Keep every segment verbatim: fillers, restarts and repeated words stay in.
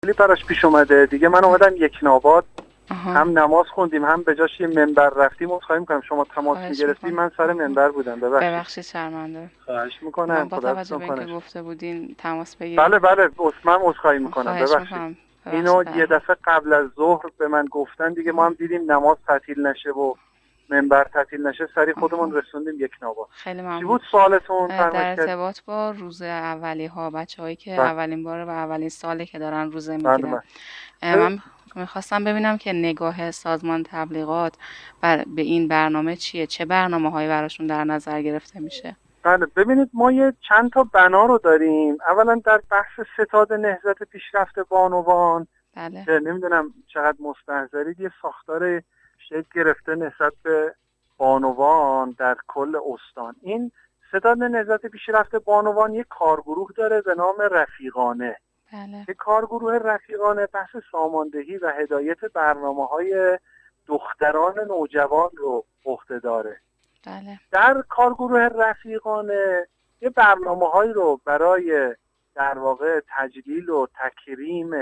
خیلی براش پیش اومده دیگه. من اومدم یکناباد، آها. هم نماز خوندیم هم به جاش یه منبر رفتیم. عذرخواهی میکنم شما تماس خواهش میگرفتی، میکنم. من سر منبر بودم، ببخشید. ببخشید شرمنده. خواهش من میکنم، با خدا توجه حفظتون به اینکه کنه. گفته بودین تماس بگیریم. بله بله، من عذرخواهی میکنم، خواهش ببخشید. میکنم. اینو یه دفعه قبل از ظهر به من گفتن دیگه، ما هم دیدیم نماز تعطیل نشه و منبر تعطیل نشه، سری خودمون رسوندیم یکناباد. خیلی چی ممنون. بود سوالتون؟ در فرمایید. ارتباط با روزه اولی ها، بچه هایی که بله. اولین بار و اولین ساله که دارن روزه بله میگیرن، بله. من میخواستم ببینم که نگاه سازمان تبلیغات بر به این برنامه چیه؟ چه برنامه هایی براشون در نظر گرفته میشه؟ بله ببینید، ما یه چند تا بنا رو داریم. اولا در بحث ستاد نهضت پیشرفت بانوان، بله. که نمیدونم چقدر مستحضرید، یه ساختار شکل گرفته نسبت به بانوان در کل استان. این ستاد نهضت پیشرفت بانوان یک کارگروه داره به نام رفیقانه. بله. یک کارگروه رفیقانه بحث ساماندهی و هدایت برنامه‌های دختران نوجوان رو عهده داره. بله. در کارگروه رفیقانه یه برنامه‌هایی رو برای در واقع تجلیل و تکریم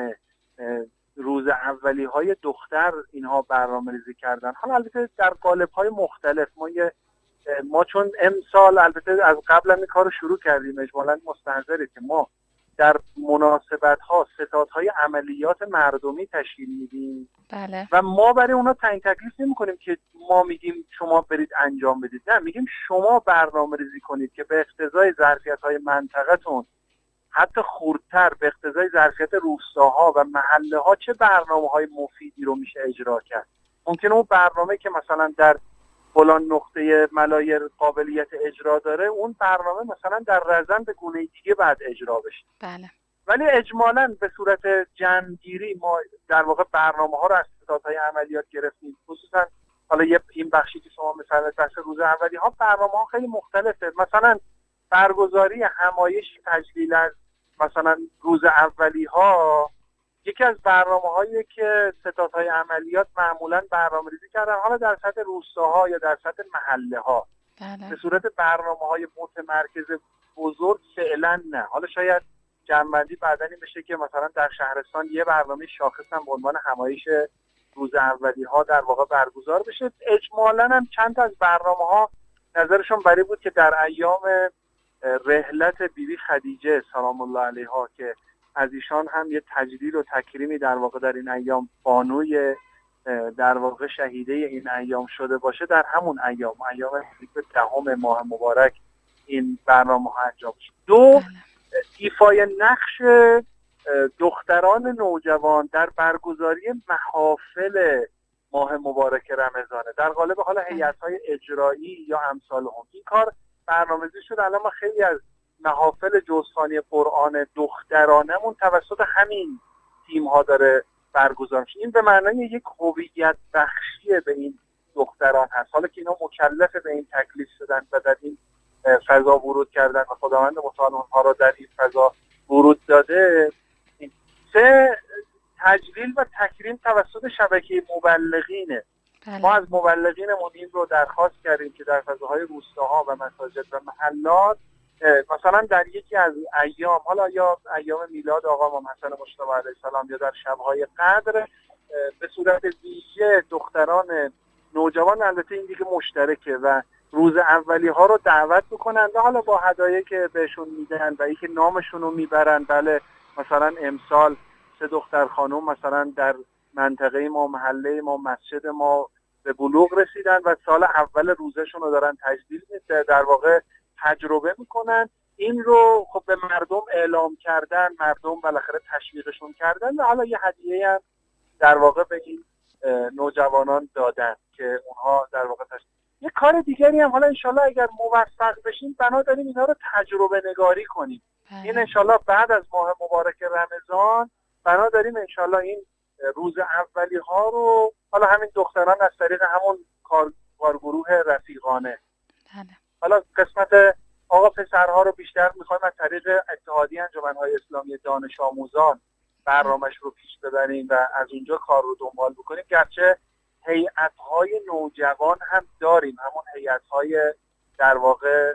روز اولی های دختر اینها برنامه‌ریزی کردن. حالا البته در قالب‌های مختلف. ما یه ما چون امسال البته از قبل هم این کارو شروع کردیم، اجمالاً مستحضرید که ما در مناسبت‌ها ستادهای عملیات مردمی تشکیل میدیم. بله. و ما برای اونا تعیین تکلیف نمی‌کنیم که ما میگیم شما برید انجام بدید، نه، میگیم شما برنامه‌ریزی کنید که به اقتضای ظرفیت‌های منطقه‌تون، حتی خردتر به اقتضای ظرفیت روستاها و محله‌ها، چه برنامه‌های مفیدی رو میشه اجرا کرد. ممکنه اون برنامه که مثلا در فلان نقطه ملایر قابلیت اجرا داره، اون برنامه مثلا در رزن به گونه دیگه بعد اجرا بشه. بله. ولی اجمالاً به صورت جمع‌گیری ما در واقع برنامه‌ها رو از ستادهای عملیات گرفتیم. خصوصا حالا یه این بخشی که شما مثلا بحث روز اولی ها، برنامه‌ها خیلی مختلفه. مثلا برگزاری همایش تجلیل از مثلا روز اولی ها یکی از برنامه‌هایی که ستادهای عملیات معمولاً برنامه‌ریزی کردن، حالا در سطح روستاها یا در سطح محله‌ها. بله. به صورت برنامه‌های متمرکز بزرگ فعلا نه. حالا شاید جمع‌بندی بعداً این بشه که مثلا در شهرستان یه برنامه شاخص هم به عنوان همایش روز اولی ها در واقع برگزار بشه. اجمالاً هم چند تا از برنامه‌ها نظرشون برای بود که در ایام رحلت بیبی خدیجه سلام الله علیها، که از ایشان هم یه تجلیل و تکریمی در واقع در این ایام بانوی در واقع شهیده این ایام شده باشه، در همون ایام ایام دهم ماه مبارک این برنامه ها انجام شد. دو، ایفای نقش دختران نوجوان در برگزاری محافل ماه مبارک رمضانه در قالب حالا هیئت‌های اجرایی یا امثال هم. این کار برنامه‌ریزی شد. الان ما خیلی از محافل جزخوانی قرآن دخترانمون توسط همین تیم‌ها داره برگزار میشه. این به معنای یک هویت بخشی به این دختران هست. حالا که اینا مکلف به این تکلیف شدن و در این فضا ورود کردن و خداوند متعال اونها را در این فضا ورود داده. سه، تجلیل و تکریم توسط شبکه مبلغینه. بله. ما از مبلغینمون این رو درخواست کردیم که در فضاهای روستاها و مساجد و محلات مثلا در یکی از ایام، حالا یا ایام میلاد آقا امام حسن مجتبی علیه السلام یا در شب‌های قدر، به صورت ویژه دختران نوجوان، البته این دیگه مشترکه، و روز اولی ها رو دعوت بکنن و حالا با هدایایی که بهشون میدن و اینکه نامشون رو میبرن. بله مثلا امسال سه دختر خانم مثلا در منطقه ما، محله ما، مسجد ما به بلوغ رسیدن و سال اول روزشون رو دارن تجلیل در واقع تجربه میکنن. این رو خب به مردم اعلام کردن، مردم بالاخره تشویقشون کردن و حالا یه هدیه هم در واقع به این نوجوانان دادن که اونها در واقع تشویق. یه کار دیگری هم حالا انشالله اگر موفق بشیم بنا داریم اینا رو تجربه نگاری کنیم. این انشالله بعد از ماه مبارک رمضان بنا داریم انشالله این روز اولی ها رو حالا همین دختران از طریق همون کار کارگروه رفیقانه، بله. حالا قسمت آقا پسرها رو بیشتر میخوایم از طریق اتحادیه انجمن‌های اسلامی دانش آموزان برنامه‌اش رو پیش ببریم و از اونجا کار رو دنبال بکنیم. گرچه هیئت‌های نوجوان هم داریم، همون هیئت‌های در واقع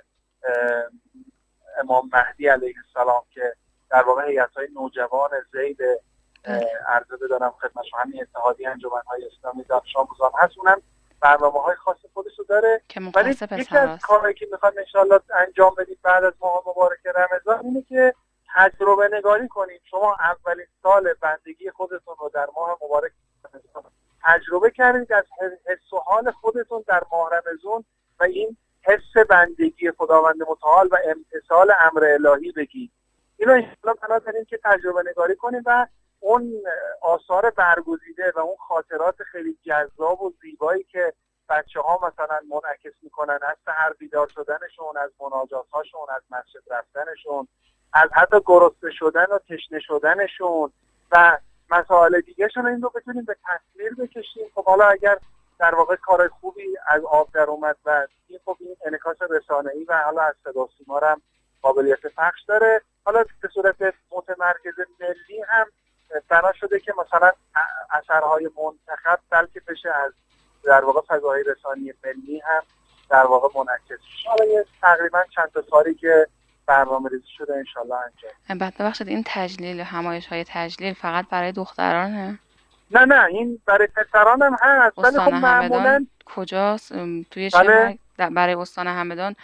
امام مهدی علیه السلام که در واقع هیئت‌های نوجوان ذیل عرضه بدارم خدمت شما، همین اتحادیه انجمن‌های اسلامی دانش آموزان هست، اونم برنامه‌های خاص خودش رو داره. ولی یکی از کارهایی که می‌خوایم ان شاءالله انجام بدیم بعد از ماه مبارک رمضان اینه که تجربه نگاری کنیم. شما اولین سال بندگی خودتون رو در ماه مبارک رمضان تجربه کردید، از حس و حال خودتون در ماه رمضان و این حس بندگی خداوند متعال و امتثال امر الهی بگید. اینو انشاءالله بنا داریم که تجربه نگاری کنیم و اون آثار برگزیده و اون خاطرات خیلی جذاب و زیبایی که بچه ها مثلا منعکس میکنن از سحر بیدار شدنشون، از مناجات هاشون، از مسجد رفتنشون، از حتی گرسنه شدن و تشنه شدنشون و مسائل دیگه شون، این رو بتونیم به تصویر بکشیم. خب حالا اگر در واقع کار خوبی از آب در اومد و این خب این انعکاس رسانه‌ای و حالا از صدا و سیما هم قابلیت پخش داره، حالا به صورت متمرکز ملی هم بنا شده که مثلا اثرهای منتخب بلکه بشه از در واقع فضای رسانی ملی هم در واقع منعکس شده. حالا یه تقریبا چند تا سالی که برنامه ریزی شده انشالله انجام. بعد ببخشید این تجلیل، همایش های تجلیل فقط برای دخترانه؟ نه نه این برای پسران هم هست. ولی خب معمولا کجاست؟ توی چه بله؟ برای استان همدان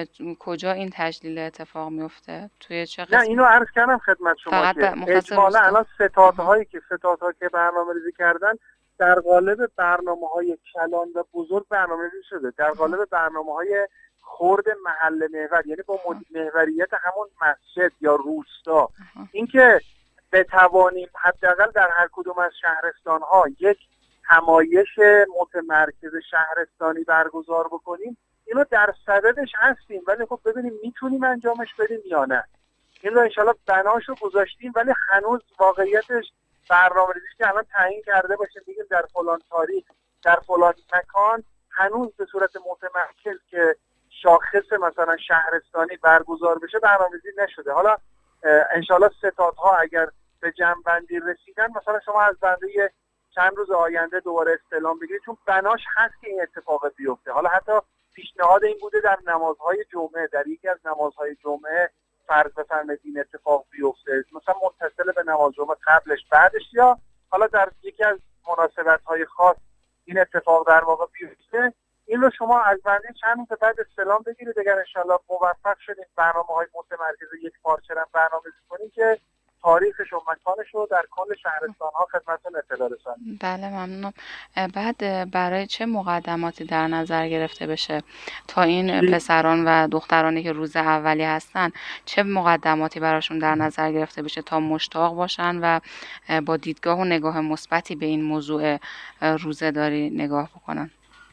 کجا این تجلیل اتفاق میفته؟ توی چه قسمت؟ نه اینو عرض کردم خدمت شما که اجمالا الان ستادهایی که ستادها که برنامه ریزی کردن در قالب برنامه‌های کلان و بزرگ برنامه‌ریزی شده، در قالب برنامه‌های خرد محل محور، یعنی با محوریت همون مسجد یا روستا. اینکه بتوانیم حداقل در هر کدوم از شهرستان‌ها یک همایش متمرکز شهرستانی برگزار بکنیم، اینو در صددش هستیم، ولی خب ببینیم میتونیم انجامش بدیم یا نه. این رو انشالله بناشو گذاشتیم، ولی هنوز واقعیتش برنامه‌ریزی که الان تعیین کرده باشیم بگیم در فلان تاریخ در فلان مکان هنوز به صورت متمرکز که شاخص مثلا شهرستانی برگزار بشه برنامه‌ریزی نشده. حالا انشالله ستادها اگر به جمع‌بندی رسیدن مثلا شما از بنده چند روز آینده دوباره استعلام بگیرید، چون بناش هست که این اتفاق بیفته. حالا حتی پیشنهاد این بوده در نمازهای جمعه، در یکی از نمازهای جمعه فرض بفرمایید این اتفاق بیفته، مثلا متصل به نماز جمعه قبلش بعدش، یا حالا در یکی از مناسبت‌های خاص این اتفاق در واقع بیفته. این رو شما از بنده چند روز بعد استعلام بگیرید. اگر انشالله موفق شدید برنامه‌های متمرکز یک پارچه را برنامه‌ریزی کنید که تاریخش و مکانش رو در کل شهرستان‌ها خدمتتون اطلاع رسانیم. بله ممنونم. بعد برای چه مقدماتی در نظر گرفته بشه تا این پسران و دخترانی که روز اولی هستن چه مقدماتی براشون در نظر گرفته بشه تا مشتاق باشن و با دیدگاه و نگاه مثبتی به این موضوع روزه‌داری نگاه بکنن؟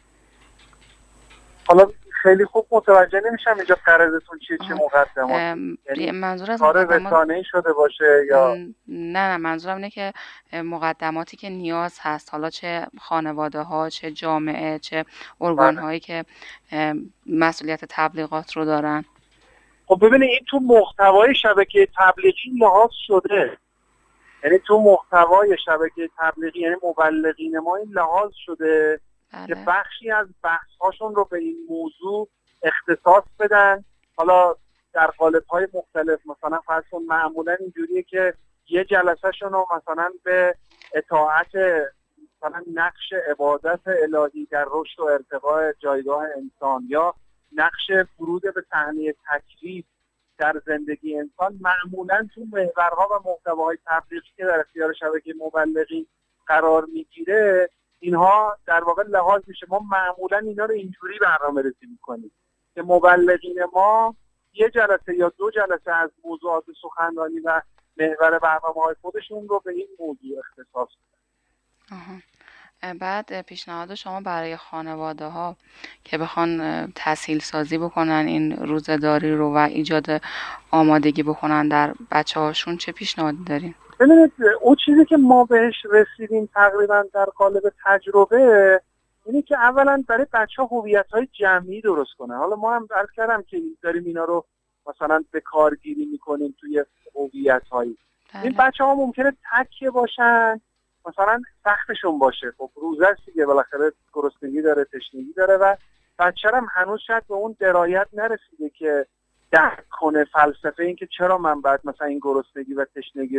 حالا خیلی خوب متوجه نمیشم اینجا قرضتون چیه، چه مقدماتی؟ یعنی منظور از کار رسانه‌ای شده باشه یا نه نه منظورم اینه که مقدماتی که نیاز هست، حالا چه خانواده ها، چه جامعه، چه ارگان هایی که مسئولیت تبلیغات رو دارن. خب ببینید این تو محتوای شبکه تبلیغی لحاظ شده، یعنی تو محتوای شبکه تبلیغی یعنی مبلغین ما این لحاظ شده که بخشی از بحث هاشون رو به این موضوع اختصاص بدن. حالا در قالب‌های مختلف، مثلا فرض کن معمولا اینجوریه که یه جلسه شون رو مثلا به اطاعت مثلا نقش عبادت الهی در رشد و ارتقاء جایگاه انسان یا نقش ورود به صحنه تکلیف در زندگی انسان، معمولا تو محورها و محتواهای تبلیغی که در اختیار شبکه مبلغین قرار میگیره اینها در واقع لحاظ میشه. ما معمولا اینا رو اینجوری برنامه ریزی میکنیم که مبلغین ما یه جلسه یا دو جلسه از موضوعات سخنرانی و محور برنامه‌های خودشون رو به این موضوع اختصاص بدن. بعد پیشنهاد شما برای خانواده ها که بخوان تسهیل سازی بکنن این روزه‌داری رو و ایجاد آمادگی بکنن در بچه هاشون چه پیشنهادی دارین؟ ببینید اون چیزی که ما بهش رسیدیم تقریبا در قالب تجربه اینه که اولا برای بچه‌ها هویت‌های جمعی درست کنن. حالا ما هم عرض کردم که داریم اینا رو مثلا به کارگیری میکنیم توی هویت‌هایی. این بچه‌ها ممکنه تکیه باشن، مثلا سختشون باشه، خب روزه است دیگه، بالاخره گرسنگی داره، تشنگی داره و بچه هم هنوز شاید به اون درایت نرسیده که درک کنه فلسفه این که چرا من باید مثلا این گرسنگی و تشنگی رو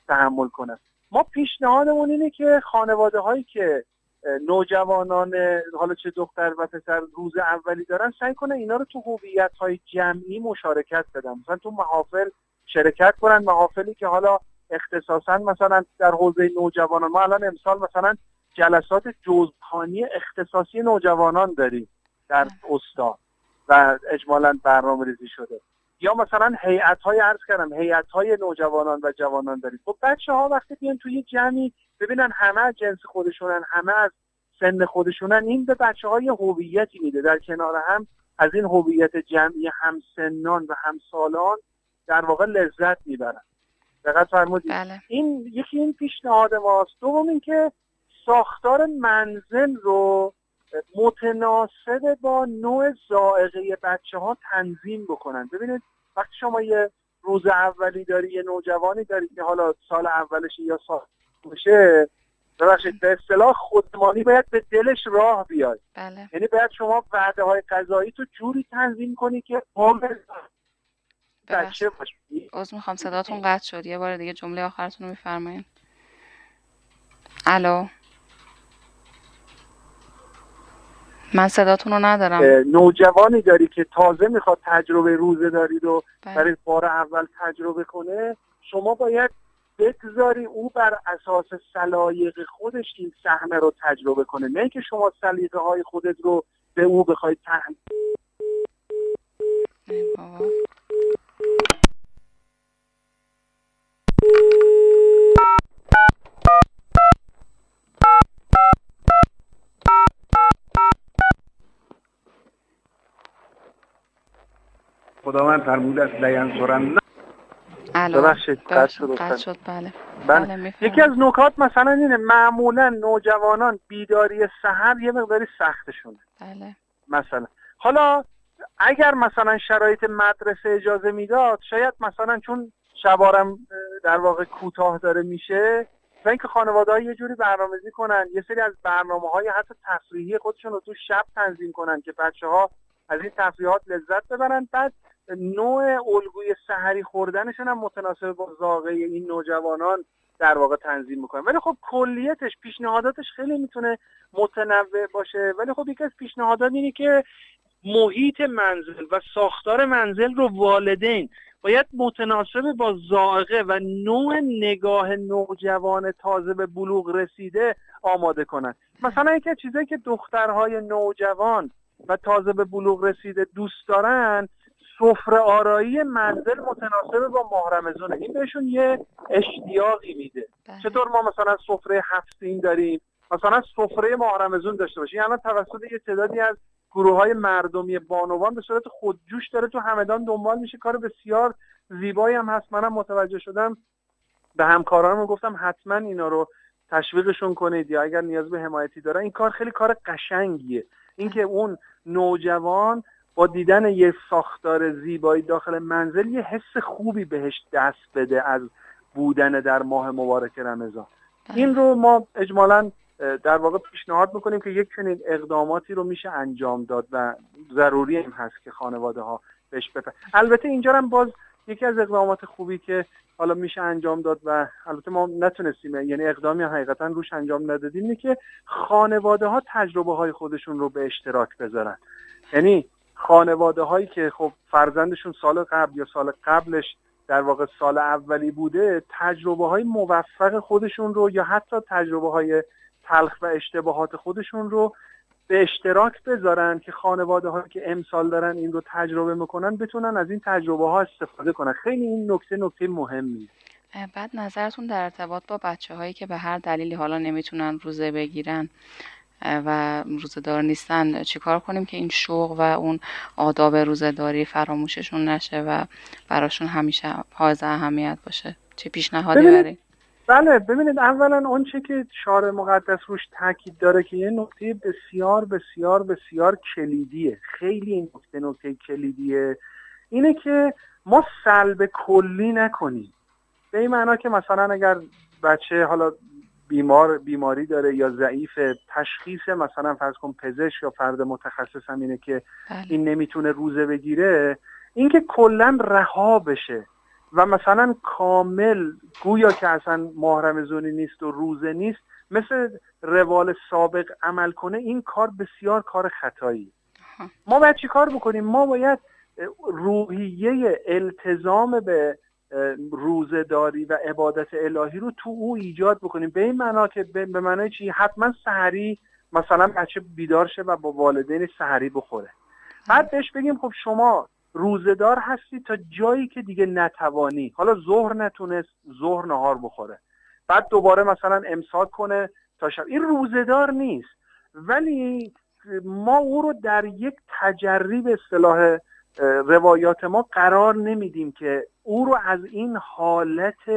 تحمل کنن. ما پیشنهادمون اینه که خانواده هایی که نوجوانان حالا چه دختر و پسر روز اولی دارن سعی کنن اینا رو تو هویت های جمعی مشارکت بدن، مثلا تو محافل شرکت کنن، محافلی که حالا اختصاصا مثلا در حوزه نوجوانان، ما الان امسال مثلا جلسات جزبخوانی اختصاصی نوجوانان داریم در استان و اجمالاً برنامه ریزی شده، یا مثلا هیئت‌های عرض کردم هیئت‌های نوجوانان و جوانان داریم. خب بچه‌ها وقتی بیان توی جمعی ببینن همه از جنس خودشونن، همه از سن خودشونن، این به بچه‌ها یه هویتی میده، در کنار هم از این هویت جمعی همسنان و همسالان در واقع لذت میبرن. دقت فرمودید؟ بله. این یکی این پیشنهاد ماست. دوم این که ساختار منزل رو متناسب با نوع ذائقه بچه‌ها تنظیم بکنن. ببینید وقتی شما یه روز اولی داری، یه نوجوانی داری که حالا سال اولشه یا سال دومشه، ببخشید به اصطلاح خودمانی باید به دلش راه بیاد. بله. یعنی باید شما وعده‌های غذایی تو جوری تنظیم کنی که عمر بچه باشه. عذر میخوام صداتون قطع شد، یه بار دیگه جمله آخرتون رو میفرمایید. الو، من صداتون رو ندارم. نوجوانی داری که تازه میخواد تجربه روزه داری رو برای بار اول تجربه کنه، شما باید بگذاری او بر اساس سلایق خودش این صحنه رو تجربه کنه، نه که شما سلیقه های خودت رو به او بخواید تحمیل. بابا خداوند فرموده است لینصرن. الو، ببخشید قطع شد. قطع شد. بله. بله. بله یکی از نکات مثلا اینه معمولا نوجوانان بیداری سحر یه مقداری سختشونه. بله. مثلا حالا اگر مثلا شرایط مدرسه اجازه میداد، شاید مثلا چون شبارم در واقع کوتاه داره میشه، و اینکه خانواده‌ها یه جوری برنامه‌ریزی کنن، یه سری از برنامه‌های حتی تفریحی خودشون رو تو شب تنظیم کنن که بچه‌ها از این تفریحات لذت ببرن، بعد نوع الگوی سحری خوردنشون هم متناسب با ذائقه این نوجوانان در واقع تنظیم میکنن. ولی خب کلیتش پیشنهاداتش خیلی میتونه متنوع باشه، ولی خب یکی از پیشنهادات اینه که محیط منزل و ساختار منزل رو والدین باید متناسب با ذائقه و نوع نگاه نوجوان تازه به بلوغ رسیده آماده کنن. مثلا یکی از چیزایی که دخترهای نوجوان و تازه به بلوغ رسیده دوست دارن، سفره آرایی منزل متناسب با ماه رمضانه. این بهشون یه اشتیاقی میده. چطور ما مثلا سفره هفت سین داریم، مثلا سفره ماه رمضان داشته باشیم. یعنی توسط یه تعدادی از گروه‌های مردمی بانوان به صورت خودجوش داره تو همدان دنبال میشه. کار بسیار زیبایی هم هست. منم متوجه شدم، به همکارانم گفتم حتما اینا رو تشویقشون کنید، یا اگر نیاز به حمایتی دارن این کار خیلی کار قشنگیه. اینکه اون نوجوان با دیدن یه ساختار زیبایی داخل منزل یه حس خوبی بهش دست بده از بودن در ماه مبارک رمضان. این رو ما اجمالاً در واقع پیشنهاد میکنیم که یک چنین اقداماتی رو میشه انجام داد و ضروری هم هست که خانواده ها بهش بپردازن. البته اینجا هم باز یکی از اقدامات خوبی که حالا میشه انجام داد و البته ما نتونستیم، یعنی اقدامی حقیقتا روش انجام ندادیم، اینه که خانواده ها تجربه های خودشون رو به اشتراک بذارن. یعنی خانواده هایی که خب فرزندشون سال قبل یا سال قبلش در واقع سال اولی بوده، تجربه های موفق خودشون رو یا حتی تجربه های تلخ و اشتباهات خودشون رو به اشتراک بذارن که خانواده هایی که امسال دارن این رو تجربه میکنن بتونن از این تجربه ها استفاده کنن. خیلی این نکته نکته مهمیه. بعد نظرتون در ارتباط با بچه هایی که به هر دلیلی حالا نمیتونن روزه بگیرن و روزه دار نیستن، چیکار کنیم که این شوق و اون آداب روزه داری فراموششون نشه و براشون همیشه حائز اهمیت باشه؟ چه پیشنهادی برای؟ بله ببینید، اولا اون چه که شارع مقدس روش تاکید داره که یه نکته بسیار بسیار بسیار کلیدیه، خیلی این نکته نکته کلیدیه، اینه که ما سلب کلی نکنیم. به این معنا که مثلا اگر بچه حالا بیمار بیماری داره یا ضعیف، تشخیص مثلا فرض کن پزشک یا فرد متخصص هم اینه که بله. این نمیتونه روزه بگیره، این که کلا رها بشه. و مثلا کامل گویا که اصلا ماه رمضانی نیست و روزه نیست، مثل روال سابق عمل کنه، این کار بسیار کار خطایی. ما باید چی کار بکنیم؟ ما باید روحیه التزام به روزه‌داری و عبادت الهی رو تو او ایجاد بکنیم، به این معنا که به معنای چی؟ حتما سحری مثلا بچه بیدار شه و با والدین سحری بخوره، بعد بهش بگیم خب شما روزه‌دار هستی تا جایی که دیگه نتوانی، حالا ظهر نتونست ظهر نهار بخوره، بعد دوباره مثلا امساک کنه تا شب. این روزه‌دار نیست، ولی ما او رو در یک تجری به اصطلاح روایات ما قرار نمیدیم که او رو از این حالت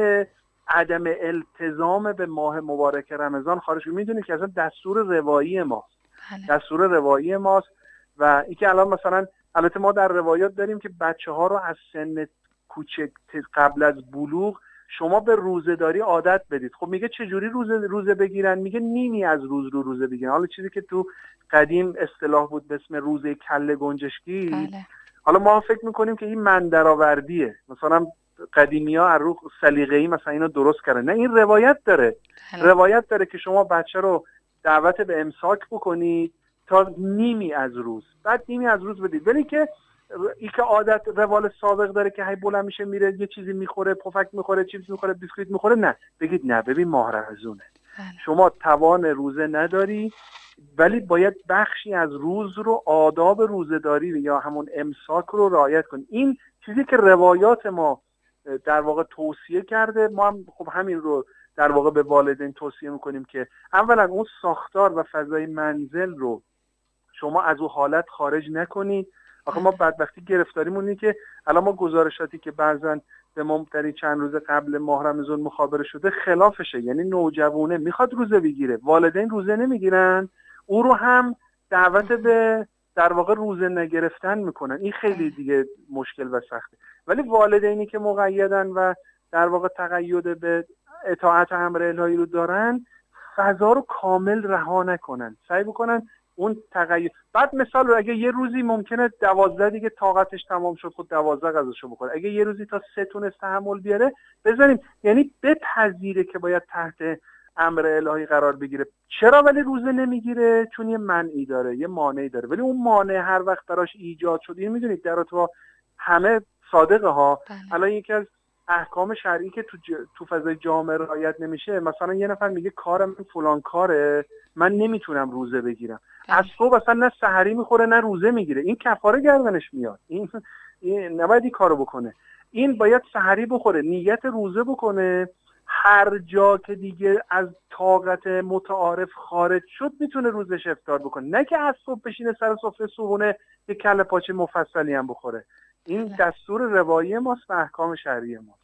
عدم التزام به ماه مبارک رمضان خارج کنیم. میدونید که اصلا دستور روایی ماست، دستور روایی ماست. و این که الان مثلا البته ما در روایات داریم که بچه ها رو از سن کوچک قبل از بلوغ شما به روزه‌داری عادت بدید. خب میگه چجوری روزه روزه بگیرن؟ میگه نیمی از روز رو روزه بگیرن. حالا چیزی که تو قدیم اصطلاح بود به اسم روزه کله گنجشکی، بله. حالا ما فکر میکنیم که این من درآوردیه، مثلا قدیمی‌ها از رو سلیقه‌ای مثلا اینو درست کردن. نه، این روایت داره. بله. روایت داره که شما بچه رو دعوت به امساک بکنید تا نیمی از روز، بعد نیمی از روز بدید. ولی که این که عادت روال سابق داره که هی بلند میشه میره یه چیزی میخوره، پفک میخوره، چیپس میخوره، بیسکویت میخوره، نه، بگید نه، ببین ماه رمضونه، شما توان روزه نداری، ولی باید بخشی از روز رو، آداب روزه‌داری یا همون امساک رو رعایت کنید. این چیزی که روایات ما در واقع توصیه کرده، ما هم خب همین رو در واقع به والدین توصیه میکنیم که اولا اون ساختار و فضای منزل رو شما از اون حالت خارج نکنید. آخه ما بدبختی گرفتاریمون اینه که الان ما گزارشاتی که بعضن به ما در این چند روز قبل ماه رمضان مخابره شده خلافشه، یعنی نوجوانه میخواد روزه بگیره، والدین روزه نمیگیرن، او رو هم دعوت به در واقع روزه نگرفتن میکنن. این خیلی دیگه مشکل و سخته. ولی والدینی که مقیدن و در واقع تقید به اطاعت امر الهی رو دارن، فضا رو کامل رها نکنن، سعی بکنن اون تقید. بعد مثال رو اگه یه روزی ممکنه دوازده دیگه طاقتش تمام شد، خود دوازده غذاشو بخوره، اگه یه روزی تا سه تونست تحمل بیاره بذاریم، یعنی بپذیره که باید تحت امر الهی قرار بگیره. چرا ولی روزه نمیگیره؟ چون یه منعی داره، یه مانعی داره. ولی اون مانع هر وقت براش ایجاد شد، این میدونید در تو همه صادقه ها. الان یکی از احکام شرعی که تو ج... تو فضای جامعه رعایت نمیشه، مثلا یه نفر میگه کارم فلان کاره، من نمیتونم روزه بگیرم، از صبح اصلا نه سحری میخوره نه روزه میگیره، این کفاره گردنش میاد، این, این نباید این کارو بکنه. این باید سحری بخوره، نیت روزه بکنه، هر جا که دیگه از طاقت متعارف خارج شد میتونه روزش افطار بکنه، نه که از صبح بشینه سر سفره صبحونه یه کله پاچه مفصلی هم بخوره. این دستور روایی ماست و احکام شرعی ماست.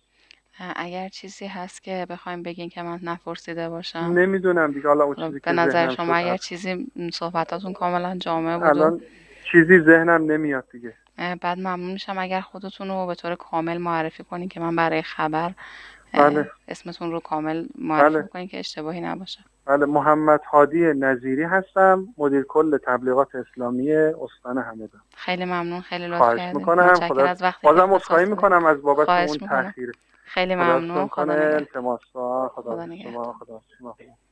اگر چیزی هست که بخوایم بگین که من نپرسیده باشم؟ نمیدونم دیگه، حالا اون چیزی که به نظر شما شد اگر چیزی صحبتاتون کاملا جامع بود الان چیزی ذهنم نمیاد دیگه. بعد ممنون میشم اگر خودتون رو به طور کامل معرفی کنین که من برای خبر بله. اسمتون رو کامل معرفی بله. کنین که اشتباهی نباشه. بله، محمد هادی نظیری هستم، مدیر کل تبلیغات اسلامی استان همدان. خیلی ممنون، خیلی لطف خواهش کردین. میکنم. متشکرم از وقتی بازم عذرخواهی میکنم از بابت اون تأخیر. خیلی ممنون. خدا نگهدار. خدا نگهدار. خدا نگهدار.